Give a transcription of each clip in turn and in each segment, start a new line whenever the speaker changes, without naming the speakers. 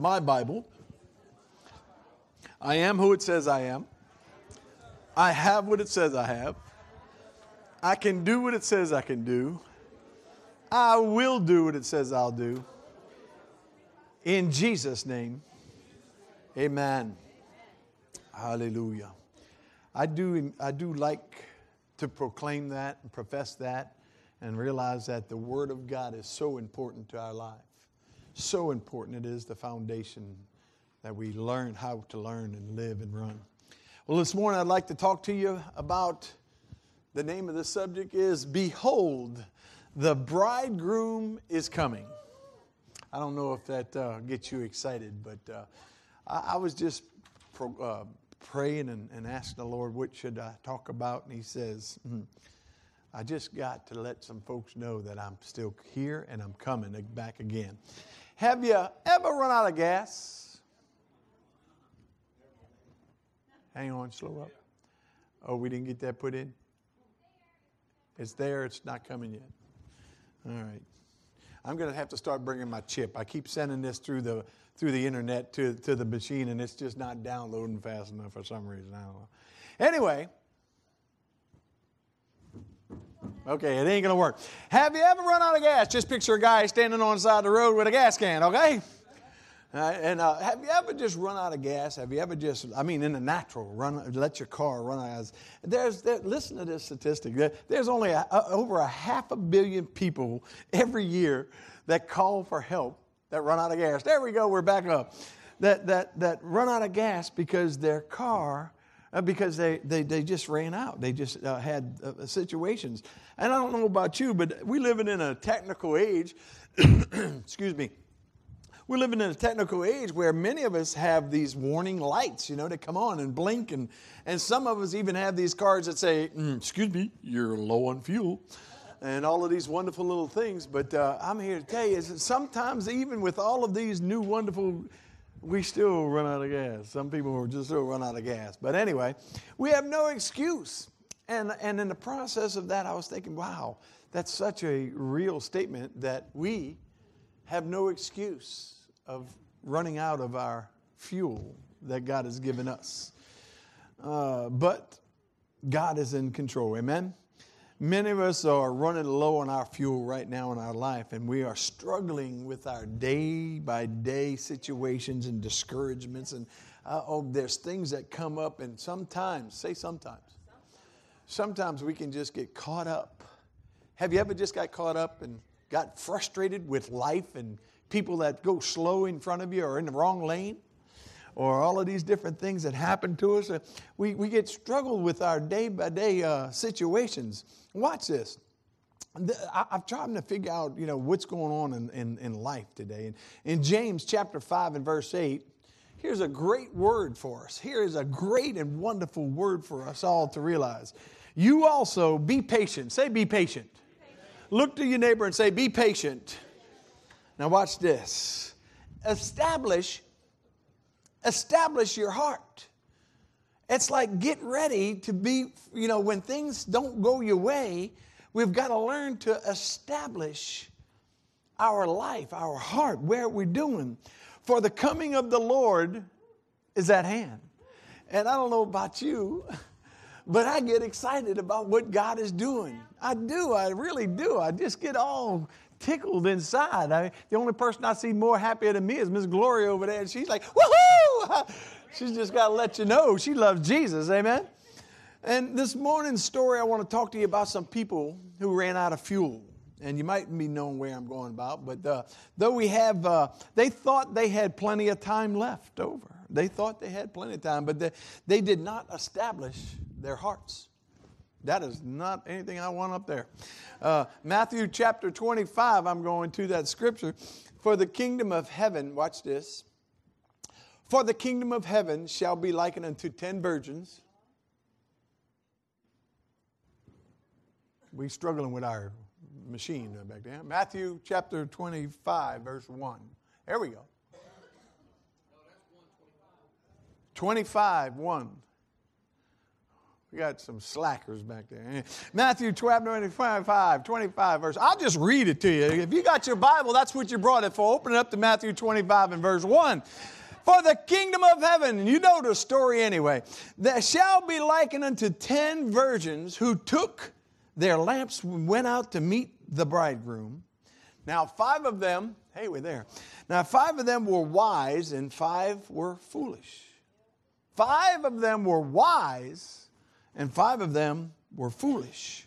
My Bible. I am who it says I am. I have what it says I have. I can do what it says I can do. I will do what it says I'll do. In Jesus' name, amen. Hallelujah. I do like to proclaim that and profess that and realize that the Word of God is so important to our life. So important it is, the foundation that we learn how to learn and live and run. Well, this morning I'd like to talk to you about, the name of the subject is, Behold, the Bridegroom is Coming. I don't know if that gets you excited, but I was just praying and asking the Lord, what should I talk about? And He says, I just got to let some folks know that I'm still here and I'm coming back again. Have you ever run out of gas? Hang on, slow up. Oh, we didn't get that put in? It's there, it's not coming yet. All right. I'm going to have to start bringing my chip. I keep sending this through the internet to the machine, and it's just not downloading fast enough for some reason. I don't know. Anyway. Okay, it ain't going to work. Have you ever run out of gas? Just picture a guy standing on the side of the road with a gas can, okay? Have you ever just run out of gas? Have you ever just, in the natural, let your car run out of gas? Listen to this statistic. There's only over 500 million people every year that call for help that run out of gas. There we go, we're back up. That run out of gas because their car, because they just ran out. They just had situations. And I don't know about you, but we're living in a technical age. Excuse me. We're living in a technical age where many of us have these warning lights, that come on and blink. And some of us even have these cards that say, excuse me, you're low on fuel. And all of these wonderful little things. But I'm here to tell you, is that sometimes even with all of these new wonderful, we still run out of gas. Some people just still run out of gas. But anyway, we have no excuse. And in the process of that, I was thinking, wow, that's such a real statement that we have no excuse of running out of our fuel that God has given us. But God is in control. Amen? Many of us are running low on our fuel right now in our life, and we are struggling with our day-by-day situations and discouragements. And there's things that come up, and sometimes we can just get caught up. Have you ever just got caught up and got frustrated with life and people that go slow in front of you or in the wrong lane? Or all of these different things that happen to us. We get struggled with our day-by-day situations. Watch this. I'm trying to figure out, what's going on in life today. In James chapter 5 and verse 8, here's a great word for us. Here is a great and wonderful word for us all to realize. You also be patient. Say, be patient. Look to your neighbor and say, be patient. Now watch this. Establish your heart. It's like get ready to be, when things don't go your way, we've got to learn to establish our life, our heart, where we're doing. For the coming of the Lord is at hand. And I don't know about you, but I get excited about what God is doing. I do. I really do. I just get all tickled inside. The only person I see more happier than me is Miss Gloria over there. And she's like, woohoo! She's just got to let you know she loves Jesus. Amen? And this morning's story, I want to talk to you about some people who ran out of fuel. And you might be knowing where I'm going about. But though we have, they thought they had plenty of time left over. They thought they had plenty of time. But they did not establish their hearts. That is not anything I want up there. Matthew chapter 25, I'm going to that scripture. For the kingdom of heaven, watch this. For the kingdom of heaven shall be likened unto 10 virgins. We're struggling with our machine back there. Matthew chapter 25, verse 1. There we go. 25, 1. We got some slackers back there. Matthew 12, 25 verse. I'll just read it to you. If you got your Bible, that's what you brought it for. Open it up to Matthew 25 and verse 1. For the kingdom of heaven, and you know the story anyway, that shall be likened unto 10 virgins who took their lamps and went out to meet the bridegroom. Now 5 of them, hey, we're there. Now 5 of them were wise and 5 were foolish. 5 of them were wise and 5 of them were foolish.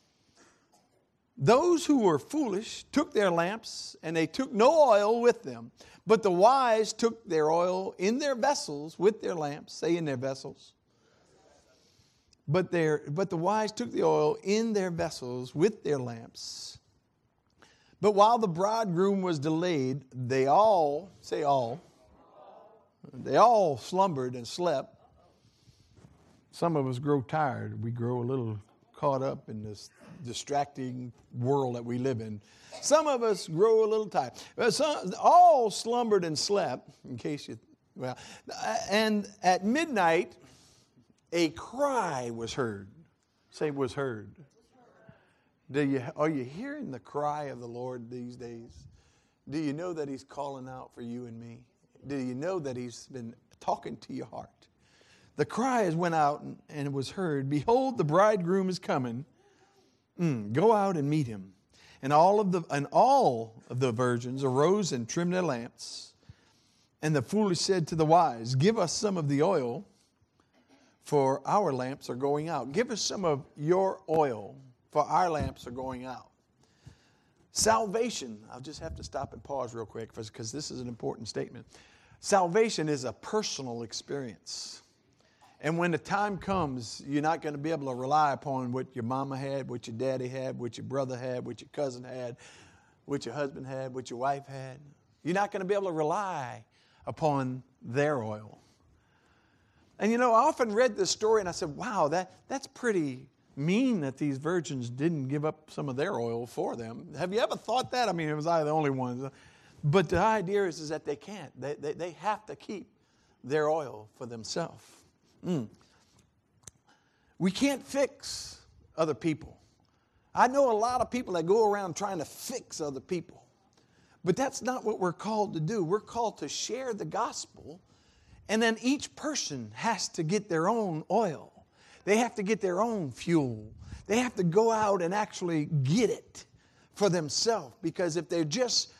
Those who were foolish took their lamps, and they took no oil with them. But the wise took their oil in their vessels with their lamps. Say in their vessels. But the wise took the oil in their vessels with their lamps. But while the bridegroom was delayed, they all, say all, they all slumbered and slept. Some of us grow tired. We grow a little caught up in this distracting world that we live in. Some of us grow a little tired. All slumbered and slept, in case you, well, and at midnight, a cry was heard. Say, was heard. Are you hearing the cry of the Lord these days? Do you know that He's calling out for you and me? Do you know that He's been talking to your heart? The cries went out and it was heard, behold, the bridegroom is coming. Go out and meet him. And all of the virgins arose and trimmed their lamps. And the foolish said to the wise, give us some of the oil, for our lamps are going out. Give us some of your oil, for our lamps are going out. Salvation, I'll just have to stop and pause real quick because this is an important statement. Salvation is a personal experience. And when the time comes, you're not going to be able to rely upon what your mama had, what your daddy had, what your brother had, what your cousin had, what your husband had, what your wife had. You're not going to be able to rely upon their oil. And you know, I often read this story and I said, wow, that's pretty mean that these virgins didn't give up some of their oil for them. Have you ever thought that? I mean, was I the only one? But the idea is that they can't. They have to keep their oil for themselves. We can't fix other people. I know a lot of people that go around trying to fix other people. But that's not what we're called to do. We're called to share the gospel, and then each person has to get their own oil. They have to get their own fuel. They have to go out and actually get it for themselves, because if they're just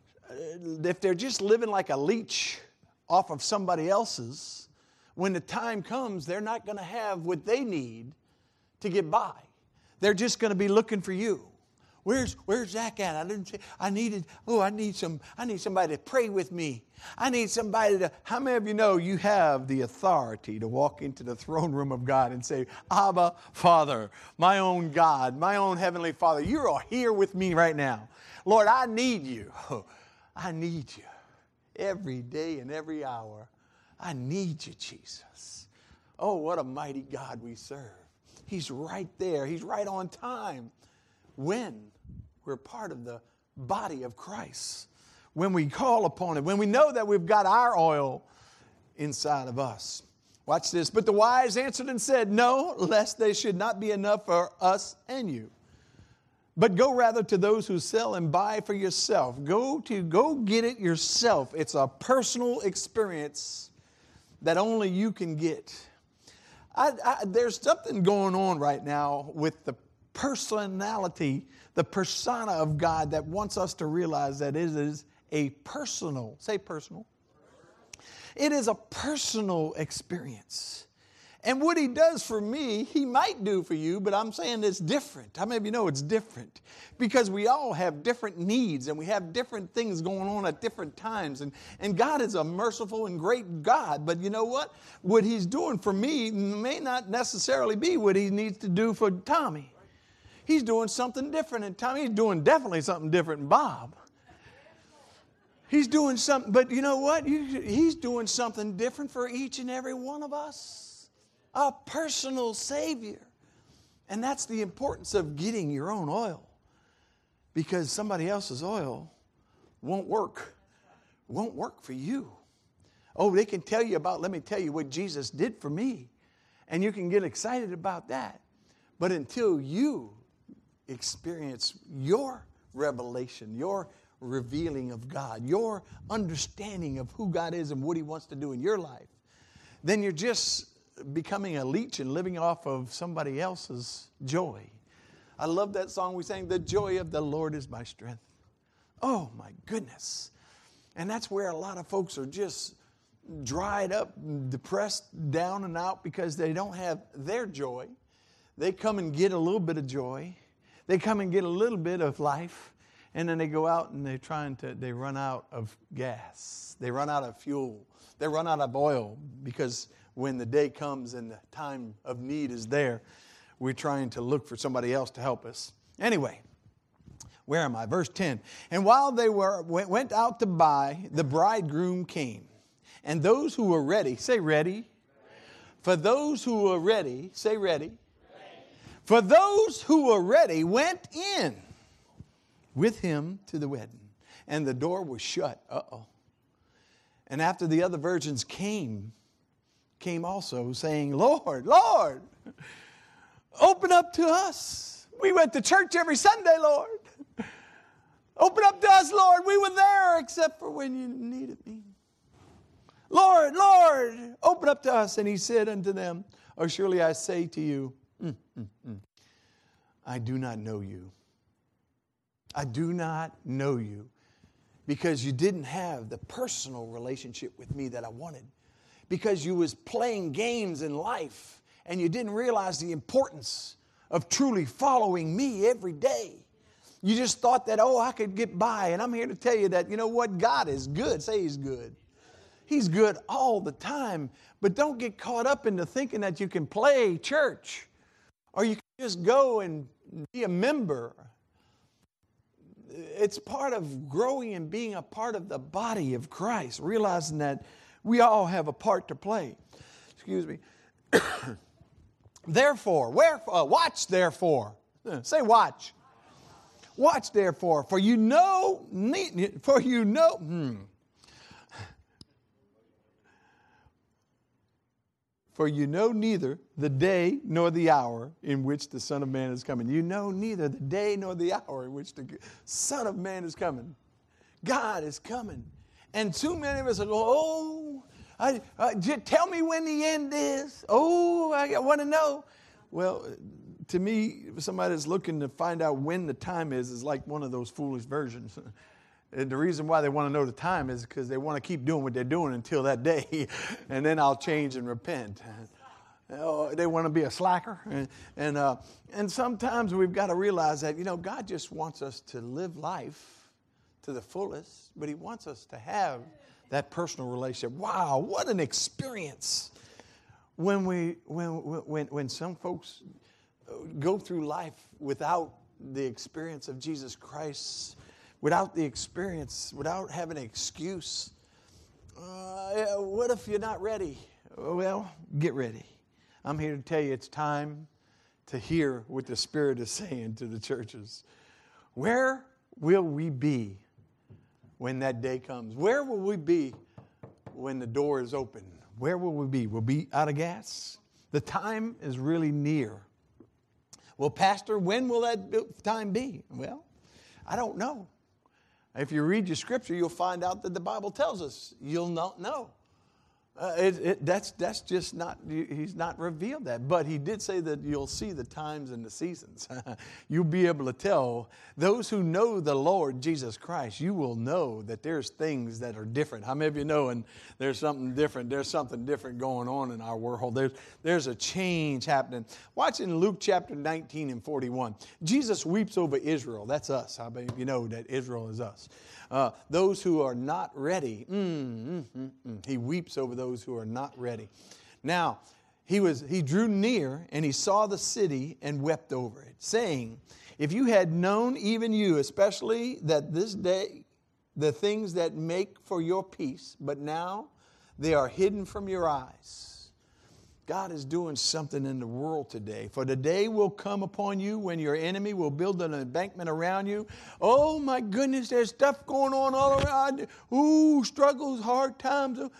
living like a leech off of somebody else's, when the time comes, they're not going to have what they need to get by. They're just going to be looking for you. Where's Zach at? I need somebody to pray with me. I need somebody to. How many of you know you have the authority to walk into the throne room of God and say, Abba, Father, my own God, my own Heavenly Father, you are here with me right now. Lord, I need you. I need you every day and every hour. I need you, Jesus. Oh, what a mighty God we serve. He's right there. He's right on time. When we're part of the body of Christ, when we call upon Him, when we know that we've got our oil inside of us. Watch this. But the wise answered and said, no, lest there should not be enough for us and you. But go rather to those who sell and buy for yourself. Go get it yourself. It's a personal experience that only you can get. There's something going on right now with the personality, the persona of God that wants us to realize that it is a personal, say personal. It is a personal experience. And what He does for me, He might do for you, but I'm saying it's different. How many of you know it's different? Because we all have different needs and we have different things going on at different times. And God is a merciful and great God. But you know what? What He's doing for me may not necessarily be what He needs to do for Tommy. He's doing something different in Tommy. He's doing definitely something different in Bob. He's doing something, but you know what? He's doing something different for each and every one of us. A personal Savior. And that's the importance of getting your own oil. Because somebody else's oil won't work for you. Oh, they can tell you about, let me tell you what Jesus did for me. And you can get excited about that. But until you experience your revelation, your revealing of God, your understanding of who God is and what He wants to do in your life, then you're just becoming a leech and living off of somebody else's joy. I love that song we sang, "The joy of the Lord is my strength." Oh my goodness. And that's where a lot of folks are just dried up, depressed, down and out because they don't have their joy. They come and get a little bit of joy. They come and get a little bit of life. And then they go out and they run out of gas. They run out of fuel. They run out of oil because when the day comes and the time of need is there, we're trying to look for somebody else to help us. Anyway, where am I? Verse 10. And while they went out to buy, the bridegroom came. And those who were ready, say ready. For those who were ready, say ready. For those who were ready went in with him to the wedding. And the door was shut. And after the other virgins came also saying, "Lord, Lord, open up to us. We went to church every Sunday, Lord. Open up to us, Lord. We were there except for when you needed me. Lord, Lord, open up to us." And he said unto them, "Surely I say to you, I do not know you. I do not know you, because you didn't have the personal relationship with me that I wanted. Because you was playing games in life and you didn't realize the importance of truly following me every day. You just thought that, I could get by. And I'm here to tell you that, you know what? God is good. Say He's good. He's good all the time. But don't get caught up into thinking that you can play church or you can just go and be a member. It's part of growing and being a part of the body of Christ, realizing that we all have a part to play. Excuse me. Therefore, watch therefore. Say watch. Watch therefore, for you know neither the day nor the hour in which the Son of Man is coming. You know neither the day nor the hour in which the Son of Man is coming. God is coming. And too many of us go, tell me when the end is. I want to know. Well, to me, somebody that's looking to find out when the time is like one of those foolish versions. And the reason why they want to know the time is because they want to keep doing what they're doing until that day. And then I'll change and repent. They want to be a slacker. And sometimes we've got to realize that, God just wants us to live life to the fullest. But He wants us to have that personal relationship. Wow, what an experience. When some folks go through life without the experience of Jesus Christ, without the experience, without having an excuse. What if you're not ready? Well, get ready. I'm here to tell you it's time to hear what the Spirit is saying to the churches. Where will we be when that day comes? Where will we be when the door is open? Where will we be? We'll be out of gas. The time is really near. Well, Pastor, when will that time be? Well, I don't know. If you read your scripture, you'll find out that the Bible tells us you'll not know. That's just not, He's not revealed that. But He did say that you'll see the times and the seasons. You'll be able to tell those who know the Lord Jesus Christ, you will know that there's things that are different. How many of you know and there's something different? There's something different going on in our world. There's a change happening. Watch in Luke chapter 19 and 41. Jesus weeps over Israel. That's us. How many of you know that Israel is us? Those who are not ready. He weeps over those who are not ready. Now, he drew near and he saw the city and wept over it, saying, if you had known, even you, especially that this day, the things that make for your peace, but now they are hidden from your eyes. God is doing something in the world today. For the day will come upon you when your enemy will build an embankment around you. Oh my goodness, there's stuff going on all around. Ooh, struggles, hard times.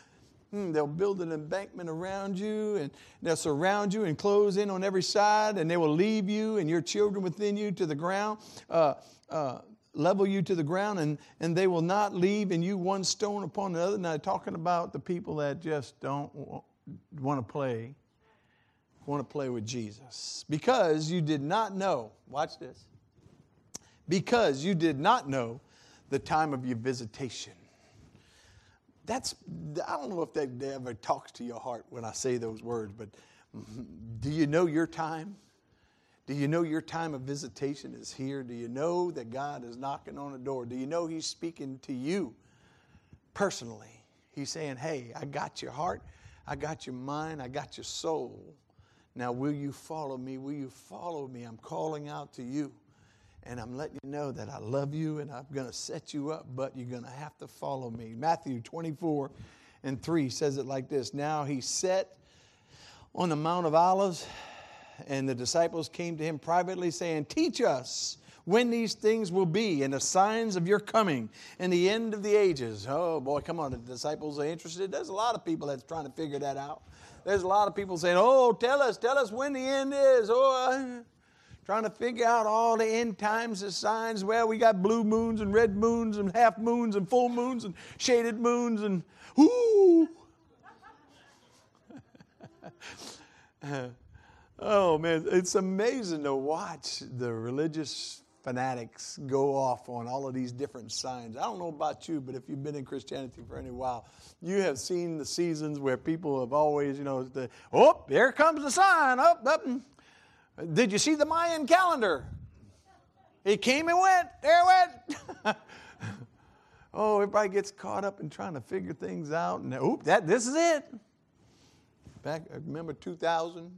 They'll build an embankment around you, and they'll surround you and close in on every side, and they will leave you and your children within you to the ground, level you to the ground, and they will not leave in you one stone upon another. Now, talking about the people that just don't want to play with Jesus. Because you did not know, watch this, because you did not know the time of your visitation. I don't know if that ever talks to your heart when I say those words, but do you know your time? Do you know your time of visitation is here? Do you know that God is knocking on the door? Do you know He's speaking to you personally? He's saying, hey, I got your heart, I got your mind, I got your soul. Now, will you follow me? Will you follow me? I'm calling out to you. And I'm letting you know that I love you and I'm going to set you up, but you're going to have to follow me. Matthew 24:3 says it like this. Now he sat on the Mount of Olives, and the disciples came to him privately saying, teach us when these things will be and the signs of your coming and the end of the ages. Oh boy, come on, the disciples are interested. There's a lot of people that's trying to figure that out. There's a lot of people saying, oh, tell us when the end is. Trying to figure out all the end times, the signs. Well, we got blue moons and red moons and half moons and full moons and shaded moons and whoo. Oh, man, it's amazing to watch the religious fanatics go off on all of these different signs. I don't know about you, but if you've been in Christianity for any while, you have seen the seasons where people have always, here comes the sign, up. Did you see the Mayan calendar? It came and went. There it went. Oh, everybody gets caught up in trying to figure things out. And this is it. Back, remember 2000?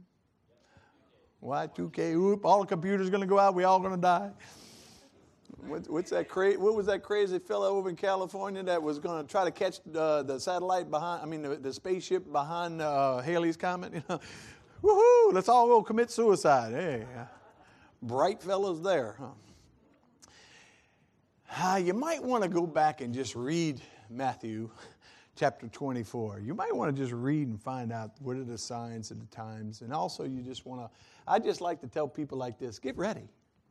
Y2K, all the computers are going to go out. We all going to die. What was that crazy fellow over in California that was going to try to catch the satellite behind, the spaceship behind Halley's Comet? Woohoo, let's all go commit suicide. Hey, bright fellows there. You might want to go back and just read Matthew chapter 24. You might want to just read and find out what are the signs and the times. And also I just like to tell people like this, get ready.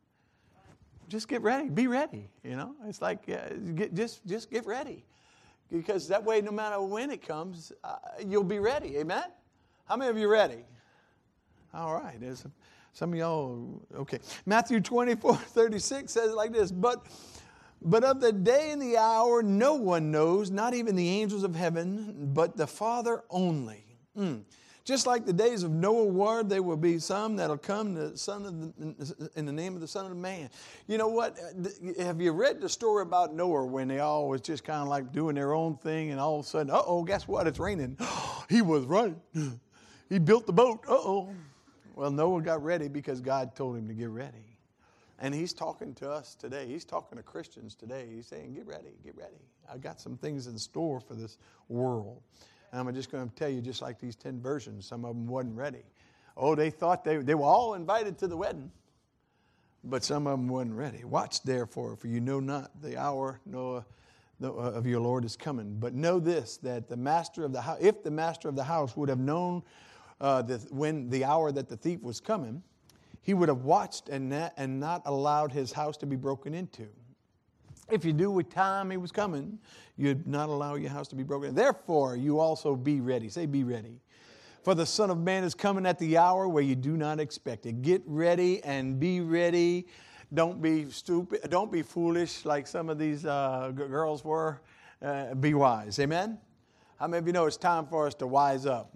Just get ready. Be ready. It's like, just get ready. Because that way, no matter when it comes, you'll be ready. Amen? How many of you are ready? All right, there's some of y'all, okay. Matthew 24:36 says it like this, but of the day and the hour no one knows, not even the angels of heaven, but the Father only. Just like the days of Noah were, there will be some that'll come in the name of the Son of Man. You know what? Have you read the story about Noah when they all was just kind of like doing their own thing, and all of a sudden, guess what? It's raining. He was right. He built the boat. Well, Noah got ready because God told him to get ready. And He's talking to us today. He's talking to Christians today. He's saying, get ready, get ready. I got some things in store for this world. And I'm just going to tell you, just like these 10 virgins, some of them wasn't ready. They thought they were all invited to the wedding, but some of them wasn't ready. Watch therefore, for you know not the hour of your Lord is coming. But know this, that the master of the house, if the master of the house would have known when the hour that the thief was coming, he would have watched and not allowed his house to be broken into. If you knew what time he was coming, you'd not allow your house to be broken. Therefore, you also be ready. Say, be ready. For the Son of Man is coming at the hour where you do not expect it. Get ready and be ready. Don't be stupid. Don't be foolish like some of these girls were. Be wise. Amen? How many of you know it's time for us to wise up?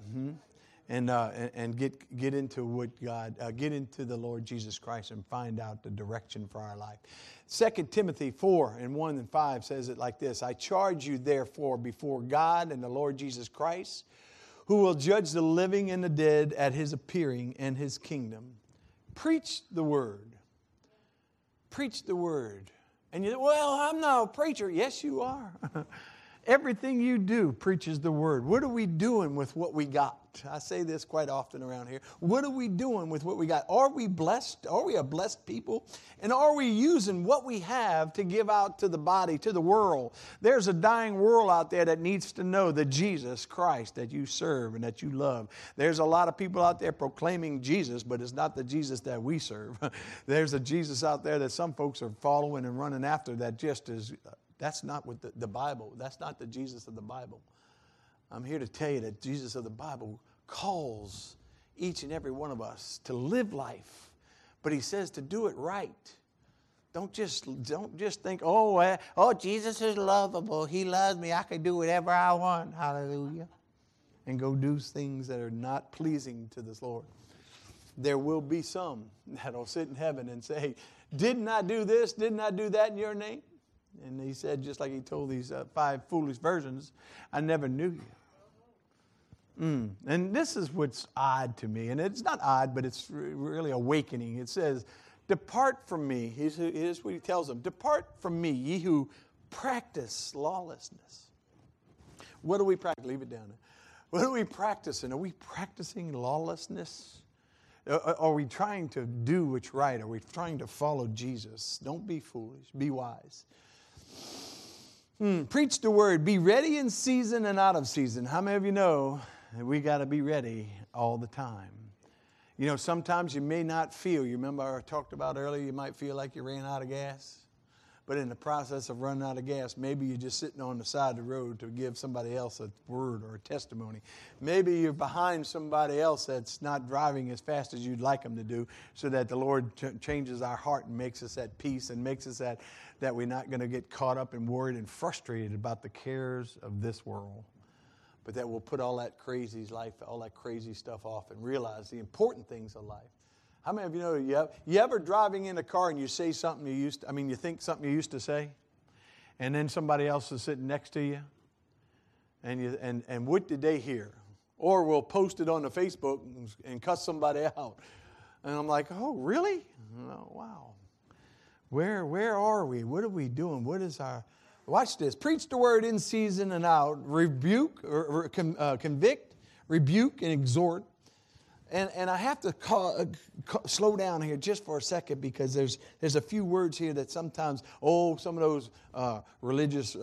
And get into what God, get into the Lord Jesus Christ and find out the direction for our life. 2 Timothy 4:1-5 says it like this. I charge you therefore before God and the Lord Jesus Christ, who will judge the living and the dead at His appearing and His kingdom. Preach the word. Preach the word. And you say, well, I'm not a preacher. Yes, you are. Everything you do preaches the word. What are we doing with what we got? I say this quite often around here. What are we doing with what we got? Are we blessed? Are we a blessed people? And are we using what we have to give out to the body, to the world? There's a dying world out there that needs to know the Jesus Christ that you serve and that you love. There's a lot of people out there proclaiming Jesus, but it's not the Jesus that we serve. There's a Jesus out there that some folks are following and running after that just is... That's not what the Bible, that's not the Jesus of the Bible. I'm here to tell you that Jesus of the Bible calls each and every one of us to live life, but he says to do it right. Don't just think, Jesus is lovable. He loves me. I can do whatever I want. Hallelujah. And go do things that are not pleasing to this Lord. There will be some that'll sit in heaven and say, didn't I do this? Didn't I do that in your name? And he said, just like he told these 5 foolish virgins, I never knew you. And this is what's odd to me. And it's not odd, but it's really awakening. It says, depart from me. Here's what he tells them. Depart from me, ye who practice lawlessness. What do we practice? Leave it down there. What are we practicing? Are we practicing lawlessness? Are we trying to do what's right? Are we trying to follow Jesus? Don't be foolish. Be wise. Preach the word. Be ready in season and out of season. How many of you know that we got to be ready all the time? You know, sometimes you may not feel. You remember I talked about earlier, you might feel like you ran out of gas. But in the process of running out of gas, maybe you're just sitting on the side of the road to give somebody else a word or a testimony. Maybe you're behind somebody else that's not driving as fast as you'd like them to do, so that the Lord changes our heart and makes us at peace and makes us that we're not going to get caught up and worried and frustrated about the cares of this world. But that we'll put all that crazy life, all that crazy stuff off and realize the important things of life. How many of you know you ever driving in a car and you say something you think something you used to say, and then somebody else is sitting next to you, and what did they hear? Or we'll post it on the Facebook and cuss somebody out, and I'm like, oh really? Oh, wow. Where are we? What are we doing? What is our? Watch this. Preach the word in season and out. Rebuke or convict, rebuke, and exhort. And I have to slow down here just for a second, because there's a few words here that sometimes, some of those religious,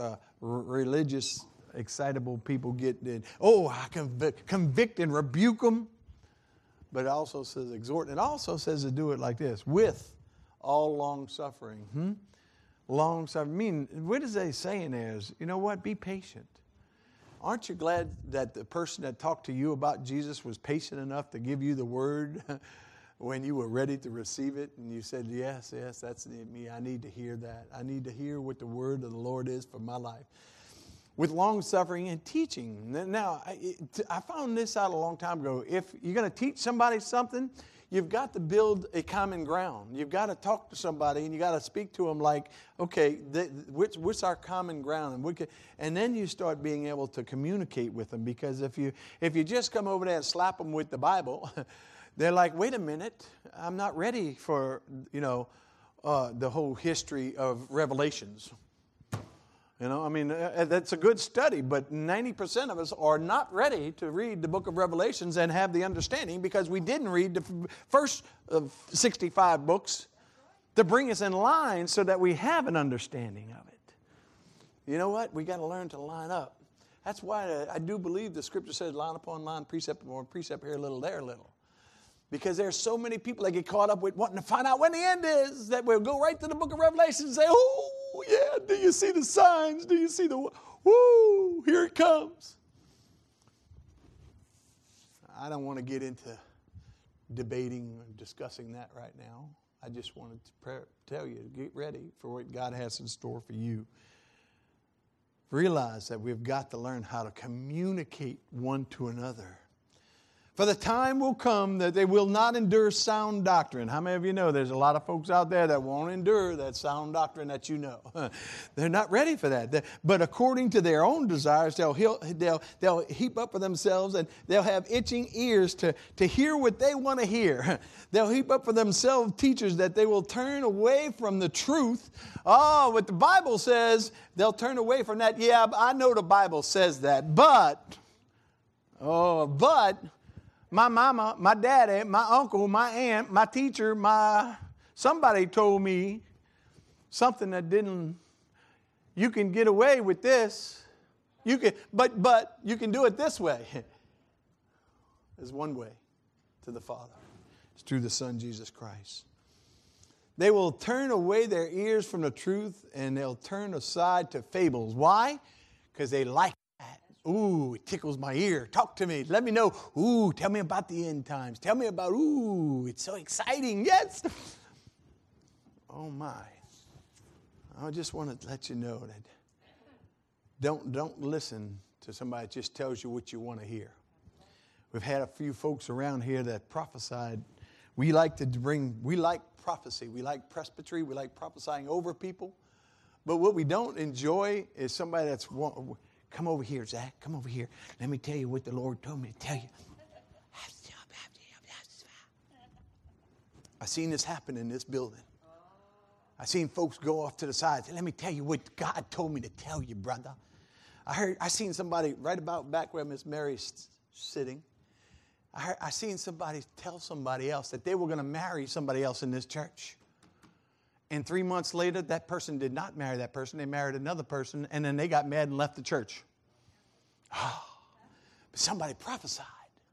excitable people get in. I convict and rebuke them. But it also says exhort. And it also says to do it like this, with all long suffering. Long suffering. What is they saying there is, you know what, be patient. Aren't you glad that the person that talked to you about Jesus was patient enough to give you the word when you were ready to receive it? And you said, yes, that's me. I need to hear that. I need to hear what the word of the Lord is for my life. With long suffering and teaching. Now, I found this out a long time ago. If you're going to teach somebody something, you've got to build a common ground. You've got to talk to somebody and you got to speak to them like, okay, what's our common ground? And then you start being able to communicate with them, because if you just come over there and slap them with the Bible, they're like, wait a minute, I'm not ready for, the whole history of Revelations. That's a good study, but 90% of us are not ready to read the book of Revelations and have the understanding, because we didn't read the first 65 books to bring us in line so that we have an understanding of it. You know what? We got to learn to line up. That's why I do believe the scripture says line upon line, precept upon precept, here a little, there a little. Because there's so many people that get caught up with wanting to find out when the end is, that we'll go right to the book of Revelation and say, oh, yeah, do you see the signs? Do you see the, whoo, here it comes. I don't want to get into debating or discussing that right now. I just wanted to tell you, get ready for what God has in store for you. Realize that we've got to learn how to communicate one to another. For the time will come that they will not endure sound doctrine. How many of you know there's a lot of folks out there that won't endure that sound doctrine that you know? They're not ready for that. But according to their own desires, they'll heap up for themselves, and they'll have itching ears to hear what they want to hear. They'll heap up for themselves teachers that they will turn away from the truth. Oh, what the Bible says, they'll turn away from that. Yeah, I know the Bible says that, but my mama, my daddy, my uncle, my aunt, my teacher, somebody told me something that you can get away with this. You can, but you can do it this way. There's one way to the Father. It's through the Son, Jesus Christ. They will turn away their ears from the truth, and they'll turn aside to fables. Why? Because they like ooh, it tickles my ear. Talk to me. Let me know. Ooh, tell me about the end times. Tell me about, ooh, it's so exciting. Yes. Oh, my. I just want to let you know that don't listen to somebody that just tells you what you want to hear. We've had a few folks around here that prophesied. We like prophecy. We like presbytery. We like prophesying over people. But what we don't enjoy is somebody that's come over here, Zach. Come over here. Let me tell you what the Lord told me to tell you. I've seen this happen in this building. I've seen folks go off to the side and say, let me tell you what God told me to tell you, brother. I seen somebody right about back where Miss Mary's sitting. I seen somebody tell somebody else that they were going to marry somebody else in this church. And 3 months later, that person did not marry that person. They married another person, and then they got mad and left the church. Oh, but somebody prophesied.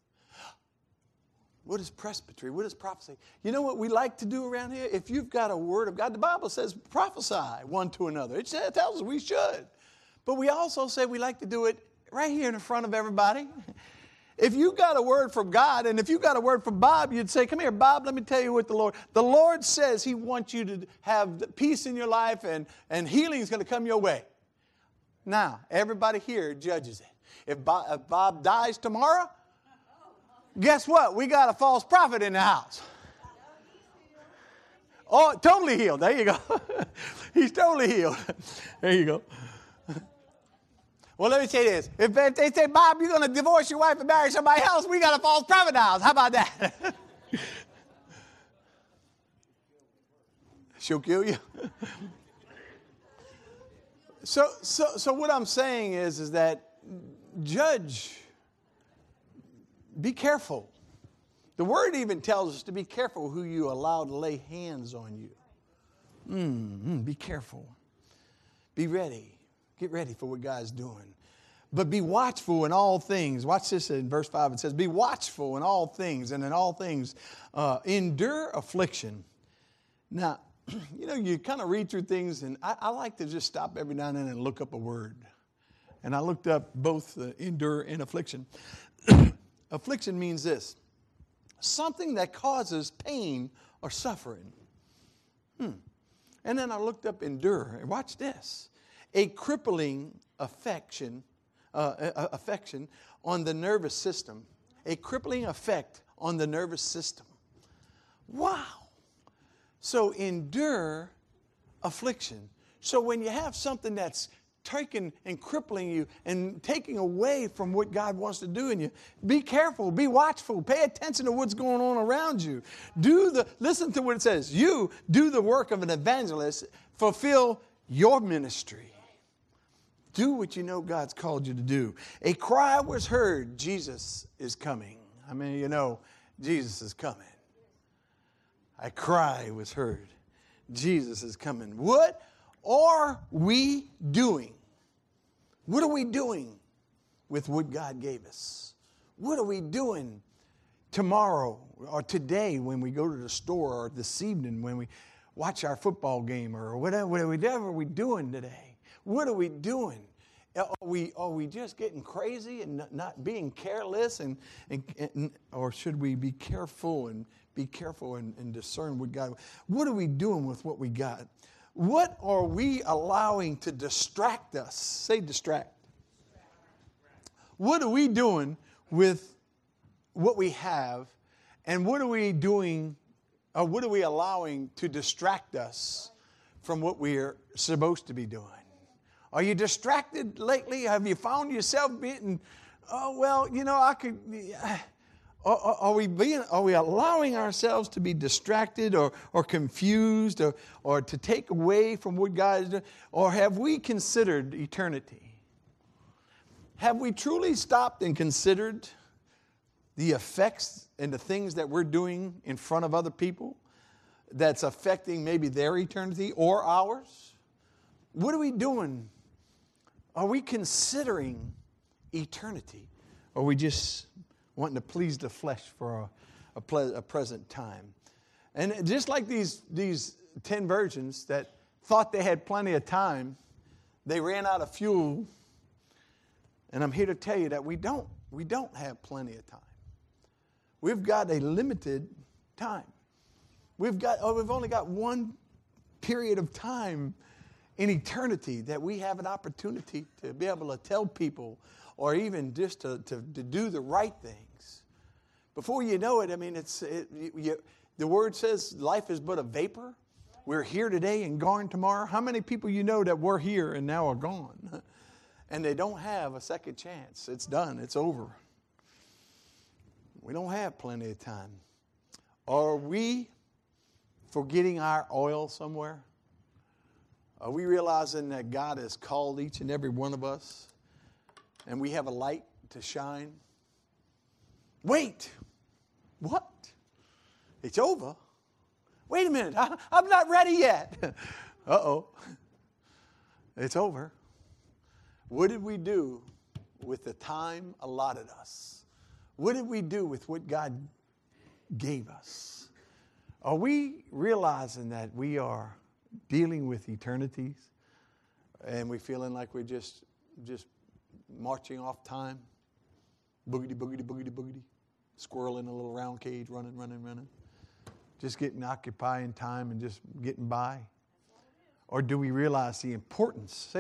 What is presbytery? What is prophecy? You know what we like to do around here? If you've got a word of God, the Bible says prophesy one to another. It tells us we should. But we also say we like to do it right here in front of everybody. If you got a word from God, and if you got a word from Bob, you'd say, come here, Bob, let me tell you what the Lord says He wants you to have peace in your life, and healing is going to come your way. Now, everybody here judges it. If Bob dies tomorrow, guess what? We got a false prophet in the house. Oh, totally healed. There you go. He's totally healed. There you go. Well, let me say this. If they say, Bob, you're going to divorce your wife and marry somebody else, we got a false prophet in the house. How about that? She'll kill you. So what I'm saying is that judge, be careful. The word even tells us to be careful who you allow to lay hands on you. Be careful. Be ready. Get ready for what God's doing. But be watchful in all things. Watch this in verse 5. It says, be watchful in all things, and in all things endure affliction. Now, you kind of read through things, and I like to just stop every now and then and look up a word. And I looked up both endure and affliction. Affliction means this: something that causes pain or suffering. And then I looked up endure, and watch this. A crippling affection on the nervous system. A crippling effect on the nervous system. Wow. So endure affliction. So when you have something that's taking and crippling you and taking away from what God wants to do in you, be careful, be watchful, pay attention to what's going on around you. Listen to what it says. You do the work of an evangelist, fulfill your ministry. Do what you know God's called you to do. A cry was heard, Jesus is coming. I mean, Jesus is coming. A cry was heard, Jesus is coming. What are we doing? What are we doing with what God gave us? What are we doing tomorrow or today when we go to the store, or this evening when we watch our football game, or whatever are we doing today? What are we doing? Are we just getting crazy and not being careless, or should we be careful and discern what God? What are we doing with what we got? What are we allowing to distract us? Say distract. What are we doing with what we have, and what are we doing, or what are we allowing to distract us from what we're supposed to be doing? Are you distracted lately? Have you found yourself being, Are we allowing ourselves to be distracted or confused or to take away from what God is doing? Or have we considered eternity? Have we truly stopped and considered the effects and the things that we're doing in front of other people that's affecting maybe their eternity or ours? What are we doing? Are we considering eternity? Or are we just wanting to please the flesh for a present time? And just like these 10 virgins that thought they had plenty of time, they ran out of fuel. And I'm here to tell you that we don't have plenty of time. We've got a limited time. We've only got one period of time in eternity that we have an opportunity to be able to tell people, or even just to do the right things. Before you know it, I mean, the word says life is but a vapor. We're here today and gone tomorrow. How many people you know that were here and now are gone? And they don't have a second chance. It's done. It's over. We don't have plenty of time. Are we forgetting our oil somewhere? Are we realizing that God has called each and every one of us and we have a light to shine? Wait. What? It's over? Wait a minute. I'm not ready yet. Uh-oh. It's over. What did we do with the time allotted us? What did we do with what God gave us? Are we realizing that we are dealing with eternities and we feeling like we're just marching off time? Boogity, boogity, boogity, boogity. Squirrel in a little round cage, running. Just getting occupying time and just getting by? Or do we realize the importance,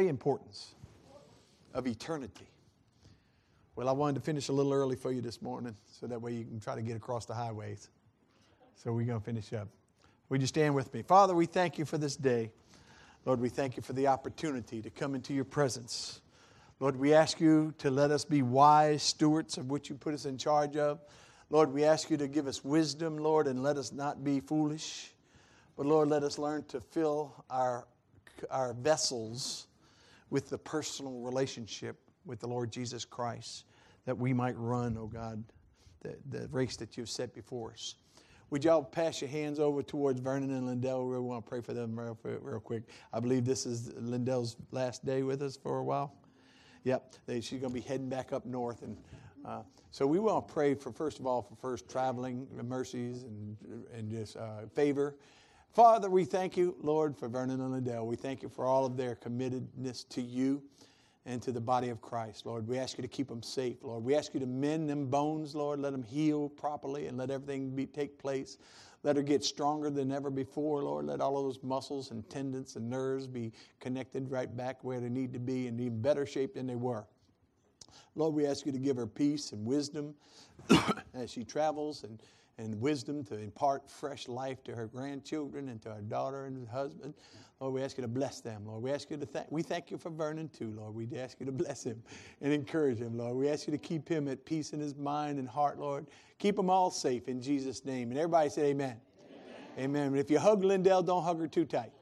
of eternity? Well, I wanted to finish a little early for you this morning so that way you can try to get across the highways. So we're going to finish up. Would you stand with me? Father, we thank you for this day. Lord, we thank you for the opportunity to come into your presence. Lord, we ask you to let us be wise stewards of what you put us in charge of. Lord, we ask you to give us wisdom, Lord, and let us not be foolish. But Lord, let us learn to fill our vessels with the personal relationship with the Lord Jesus Christ, that we might run, oh God, the race that you've set before us. Would y'all pass your hands over towards Vernon and Lindell? We want to pray for them real quick. I believe this is Lindell's last day with us for a while. Yep, she's going to be heading back up north. And so we want to pray for, first of all, for traveling mercies and just favor. Father, we thank you, Lord, for Vernon and Lindell. We thank you for all of their committedness to you and to the body of Christ, Lord. We ask you to keep them safe, Lord. We ask you to mend them bones, Lord. Let them heal properly and let everything take place. Let her get stronger than ever before, Lord. Let all of those muscles and tendons and nerves be connected right back where they need to be and in better shape than they were. Lord, we ask you to give her peace and wisdom as she travels and wisdom to impart fresh life to her grandchildren and to her daughter and her husband. Lord, we ask you to bless them, Lord. We ask you to we thank you for Vernon too, Lord. We ask you to bless him and encourage him, Lord. We ask you to keep him at peace in his mind and heart, Lord. Keep them all safe in Jesus' name. And everybody say amen. Amen. Amen. And if you hug Lindell, don't hug her too tight.